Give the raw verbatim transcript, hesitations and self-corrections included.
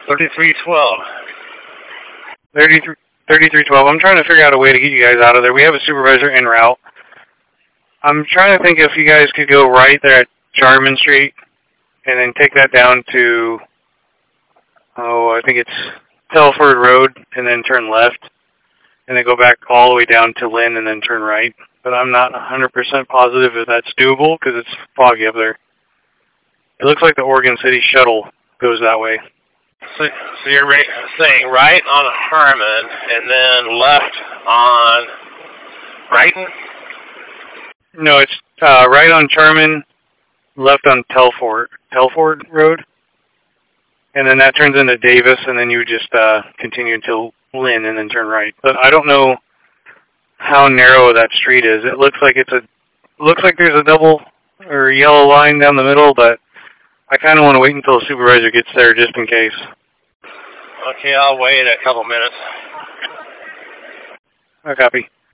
thirty-three twelve. thirty-three twelve. I'm trying to figure out a way to get you guys out of there. We have a supervisor en route. I'm trying to think if you guys could go right there at Jarman Street and then take that down to, oh, I think it's Telford Road and then turn left and then go back all the way down to Lynn and then turn right. But I'm not one hundred percent positive if that's doable because it's foggy up there. It looks like the Oregon City shuttle goes that way. So, so you're right, saying right on Harmon and then left on Brighton? No, it's uh, right on Charman, left on Telford, Telford Road. And then that turns into Davis, and then you would just uh, continue until Lynn and then turn right. But I don't know how narrow that street is. It looks like it's a, looks like there's a double or yellow line down the middle, but I kind of want to wait until the supervisor gets there just in case. Okay, I'll wait a couple minutes. I copy.